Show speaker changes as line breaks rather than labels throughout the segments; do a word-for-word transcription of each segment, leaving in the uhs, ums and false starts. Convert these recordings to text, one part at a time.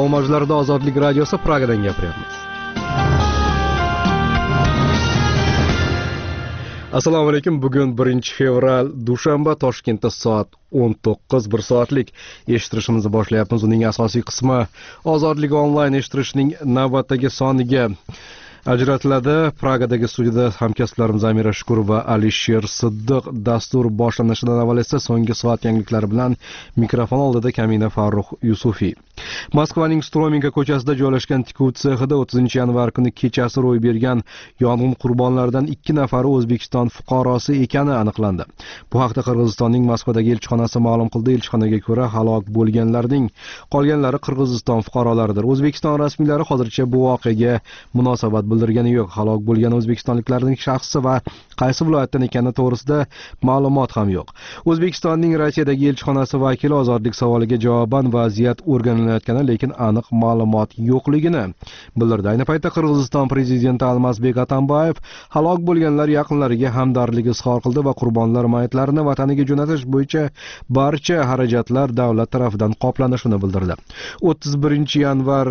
Salom majlarida Ozodlik radiosi Pragadan gapiryapmiz. Assalomu alaykum. Bugun birinchi fevral dushanba, Toshkentda soat o'n to'qqiz bir soatlik eshittirishimizni boshlayapmiz. Uning asosiy qismi Ozodlik onlayn eshittirishning navbatdagi soniga ajratiladi. Pragadagi studiyada hamkasblarimiz Amira Shukurov va Alisher Siddiq. Dastur boshlanishidan avval esa so'nggi soat yangiliklari bilan mikrofon oldida Kamina Farruh Yusufiy. Moskvaning Strominka ko'chasida joylashgan tikuv sexida o'ttizinchi yanvar kuni kechasi ro'y bergan yong'in qurbonlaridan ikki nafari O'zbekiston fuqarosi ekani aniqlandi. Bu haqda Qirg'izistonning Moskvadagi elchixonasi ma'lum qildi. Elchixonaga ko'ra, halok bo'lganlarning qolganlari Qirg'iziston fuqarolaridir. O'zbekiston rasmiylari hozircha bu voqeaga munosabat bildirgani yo'q. Halok bo'lgan o'zbekistonliklarning shaxsi va qaysi viloyatdan ekani to'g'risida ma'lumot ham yo'q. O'zbekistonning Rossiyadagi elchixonasi vakili ozodlik savoliga javoban vaziyat o'rganilayotgani, lekin aniq ma'lumot yo'qligini bildirdi. Ayni paytda Qirg'iziston prezidenti Almazbek Atambayev halok bo'lganlar yaqinlariga hamdardlik izhor qildi va qurbonlar mayitlarini vataniga jo'natish bo'yicha barcha xarajatlar davlat tomonidan qoplanishini bildirdi. o'ttiz birinchi yanvar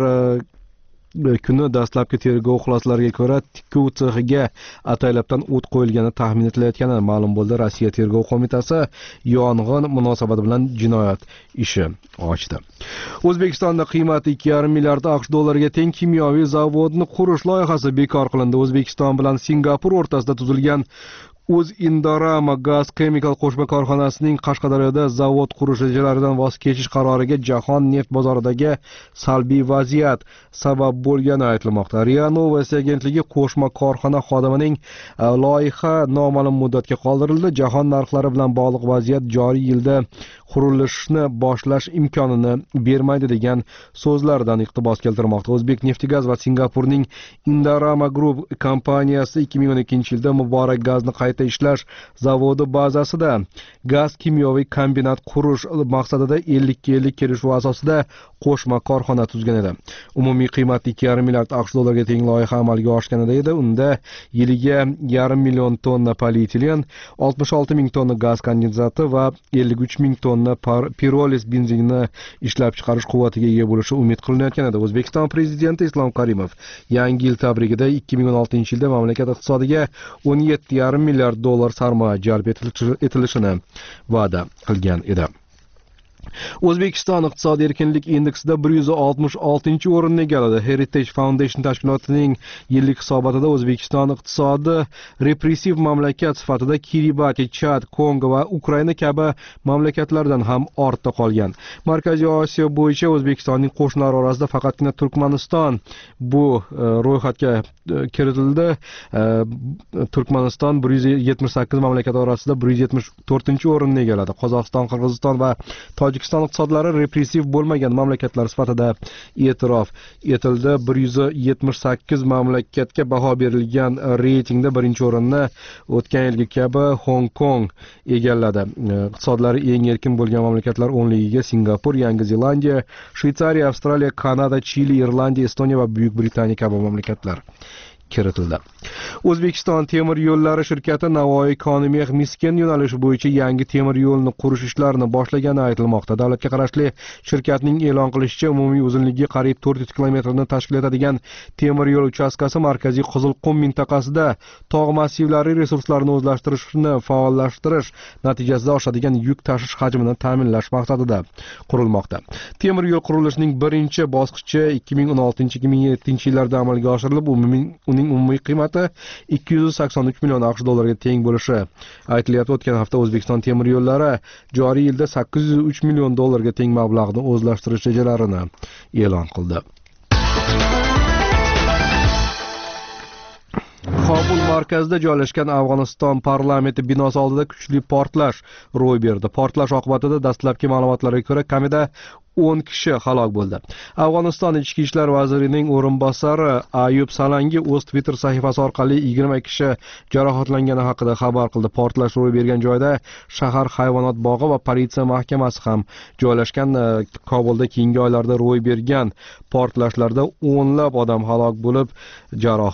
kuni dastlabki tergov xulosalariga ko'ra tikuv sexiga ataylabdan o't qo'yilgani taxmin etilayotgani ma'lum bo'ldi. Rossiya tergov qo'mitasi yong'in munosabati bilan jinoyat ishi ochdi. O'zbekistonda qiymati ikki yarim milliard AQSh dollariga teng kimyoviy zavodni qurish loyihasi bekor qilindi. O'zbekiston bilan Singapur o'rtasida tuzilgan O'zindorama Gaz Chemical qo'shma korxonasining Qashqadaryoda zavod qurish rejalaridan voz kechish qaroriga jahon neft bozoridagi salbiy vaziyat sabab bo'lgani aytilmoqda. RIA Novosti agentligi qo'shma korxona xodimining loyiha noma'lum muddatga qoldirildi. Jahon narxlari bilan bog'liq vaziyat joriy yilda qurilishni boshlash imkonini bermaydi degan so'zlardan iqtibos keltirmoqda. O'zbekneftgaz va Singapurning Indorama Group kompaniyasi ikki ming o'n ikkinchi yilda Muborak gazni qayta ishlash zavodi bazasida gaz kimyoviy kombinat qurish maqsadida ellik ellik kelishuv asosida qo'shma korxona tuzgan edi. Umumiy qiymati ikki yarim milliard AQSh dollariga teng loyiha amalga oshganida edi. Unda yiliga yarim million tonna polietilen, oltmish olti ming tonna gaz kondensati va ellik uch ming tonna pirolis benzinini ishlab chiqarish quvvatiga ega bo'lishi umid qilinayotgan edi. O'zbekiston prezidenti Islom Karimov yangi yil tabrigida ikki ming o'n oltinchi yilda mamlakat iqtisodiga o'n yetti yarim milliard dollar sarmoya jalb etilishini va'da qilgan edi. O'zbekiston iqtisodiy erkinlik indeksida bir yuz oltmish oltinchi o'rinni egalladi. Heritage Foundation tashkilotining yillik hisobotida O'zbekiston iqtisodi repressiv mamlakat sifatida Kiribati, Chad, Kongo va Ukraina kabi mamlakatlardan ham ortda qolgan. Markaziy Osiyo bo'yicha O'zbekistonning qo'shnilari orasida faqatgina Turkmaniston bu ro'yxatga kiritildi. Turkmaniston bir yuz yetmish sakkiz mamlakat orasida bir yuz yetmish to'rtinchi o'rinni egalladi. Qozog'iston, Qirg'iziston va Tojikiston iqtisodlari repressiv bo'lmagan mamlakatlar sifatida e'tirof etildi. bir yuz yetmish sakkiz mamlakatga baho berilgan reytingda birinchi o'rinni o'tgan yilgi kabi Hong Kong egalladi. Iqtisodlari eng erkin bo'lgan mamlakatlar o'nligiga Singapur, Yangi Zelandiya, Shveysariya, Avstraliya, Kanada, Chili, Irlandiya, Estoniya va Buyuk Britaniya kabi mamlakatlar kiritildi. O'zbekiston temir yo'llari shirkati Navoiy Konimex Misken yo'nalishi bo'yicha yangi temir yo'lni qurish ishlarini boshlagani aytilmoqda. Davlatga qarashli shirkatning e'lon qilishicha, umumiy uzunligi qariyb to'rt yuz kilometrni tashkil etadigan temir yo'l uchastkasi markaziy Qizilqum mintaqasida tog' massivlari resurslarini o'zlashtirishni faollashtirish natijasida oshadigan yuk tashish hajmini ta'minlash maqsadida qurilmoqda. Temir yo'l qurilishining birinchi bosqichi ikki ming o'n oltinchi ikki ming yettinchi yillarda amalga oshirilib, umumiy uning umumiy qiymati ikki yuz sakson uch million AQSh dollariga teng bo'lishi aytilyapti. O'tgan hafta O'zbekiston temir yo'llari joriy yilda sakkiz yuz uch million dollarga teng mablag'ni o'zlashtirish rejalarini e'lon qildi. Kobul markazida joylashgan Afg'oniston parlamenti binosi oldida kuchli portlash ro'y berdi. Portlash oqibatida dastlabki ma'lumotlarga ko'ra kamida o'n kishi halok bo'ldi. Afg'oniston ichki ishlar vazirining o'rinbosari Ayub Salangi o'z Twitter sahifasi orqali yigirma kishi jarohatlangani haqida xabar qildi. Portlash ro'y bergan joyda shahar hayvonot bog'i va politsiya mahkamasi ham joylashgan. Kobulda keyingi oylarda ro'y bergan portlashlarda o'nlab odam halok bo'lib,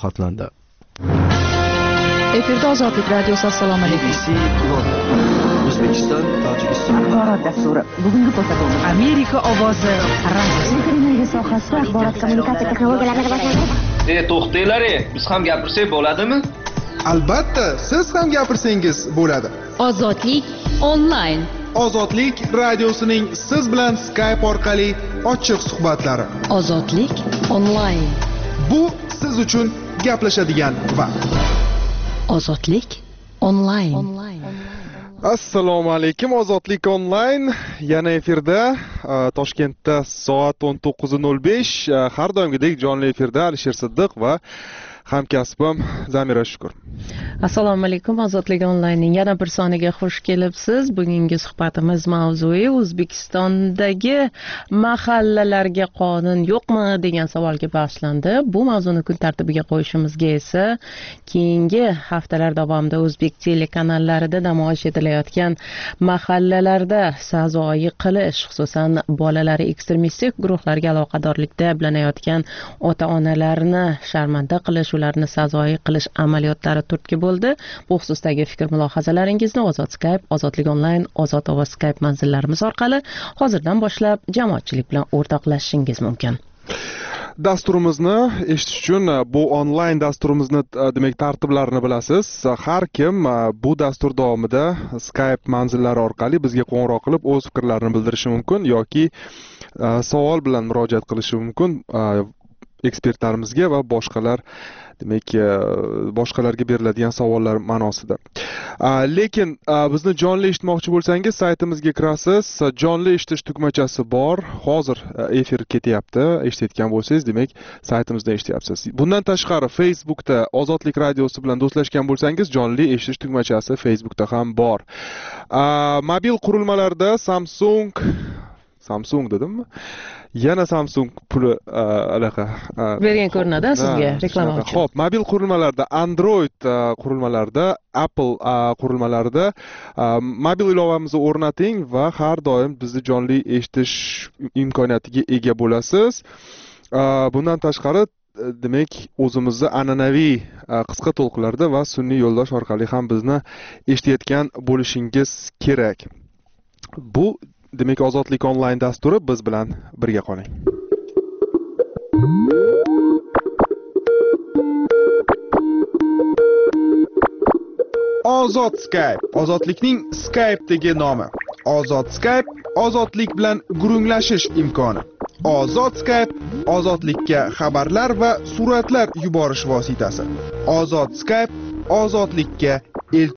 jarohatlandi.
Efirda Ozodlik radiosi. Assalomu alaykum. O'zbekiston, Tojikiston.
Axborot dasturi. Bugungi ko'rsatuvimiz
Amerika ovozi radiosi.
Elektr sohasida axborot kommunikatsiya texnologiyalarini rivojlantirish.
E, to'xtanglar, biz ham gapirsak bo'ladimi?
Albatta, siz ham gapirsangiz bo'ladi.
Ozodlik onlayn.
Ozodlik radiosining siz bilan Skype orqali ochiq suhbatlari.
Ozodlik onlayn.
Bu siz uchun gaplashadigan vaqt.
Ozodlik onlayn.
Assalomu alaykum, Ozodlik onlayn yana efirda. Toshkentda soat o'n to'qqiz nol besh, har doimgidek jonli efirda Alisher Siddiq va hamkasbim Zamira Shukur.
Assalomu alaykum, Ozodlik onlaynning yana bir soniga xush kelibsiz. Bugungi suhbatimiz mavzui O'zbekistondagi mahallalarga qonun yo'qmi degan savolga bag'ishlandi. Bu mavzuni kun tartibiga qo'yishimizga esa keyingi haftalar davomida o'zbek telekanallarida namoyish etilayotgan mahallalarda sazoyi qilish, xususan bolalar ekstremistik guruhlarga aloqadorlikda ayblanayotgan ota-onalarni sharmanda qilish, ularni sazoyi qilish amaliyotlari turtki bo'ldi. Bu xususdagi fikr mulohazalaringizni Ozod Skype, Ozodlik onlayn, Ozod ovoz Skype manzillarimiz orqali hozirdan boshlab jamoatchilik bilan o'rtoqlashishingiz mumkin.
Dasturimizni eshitish uchun bu onlayn dasturimizni demak tartiblarini bilasiz. Har kim bu dastur davomida Skype manzillari orqali bizga qo'ng'iroq qilib o'z fikrlarini bildirishi mumkin yoki savol bilan murojaat qilishi mumkin ekspertlarimizga va boshqalar, demak boshqalarga beriladigan savollar ma'nosida. Lekin bizni jonli eshitmoqchi bo'lsangiz, saytimizga kirasiz. Jonli eshitish tugmachasi bor. Hozir efir ketyapti. Eshitayotgan bo'lsangiz, demak saytimizda eshityapsiz. Bundan tashqari Facebookda Ozodlik radiosi bilan do'stlashgan bo'lsangiz, jonli eshitish tugmachasi Facebookda ham bor. Mobil qurilmalarda Samsung Samsung dedimmi? Yana Samsung puli anaqa
bergan ko'rinadi sizga reklama uchun.
Xo'p, mobil qurilmalarda, Android qurilmalarda, Apple qurilmalarida mobil ilovamizni o'rnating va har doim bizni jonli eshitish imkoniyatiga ega bo'lasiz. Bundan tashqari, demak, o'zimizni an'anaviy qisqa to'lqinlarda va sun'iy yo'ldosh orqali ham bizni eshitayotgan bo'lishingiz kerak. Bu demak, Ozodlik onlayn dasturi, biz bilan birga qoling.
Ozod Skype, ozodlikning Skype'dagi nomi. Ozod Skype, ozodlik bilan gurunglashish imkoni. Ozod Skype, ozodlikka xabarlar va suratlar yuborish vositasi. Ozod Skype, ozodlikka